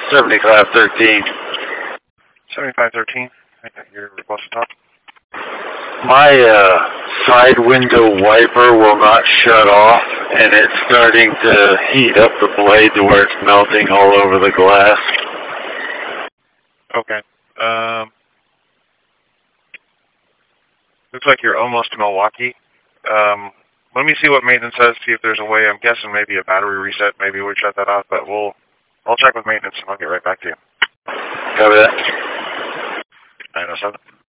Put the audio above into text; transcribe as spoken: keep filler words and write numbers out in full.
seventy-five thirteen. seventy-five thirteen. Your request to talk. My uh, side window wiper will not shut off, and it's starting to heat up the blade to where it's melting all over the glass. Okay. Um, looks like you're almost to Milwaukee. Um, let me see what maintenance says, see if there's a way. I'm guessing maybe a battery reset, maybe we shut that off, but we'll, I'll check with maintenance and I'll get right back to you. Copy that. nine oh seven.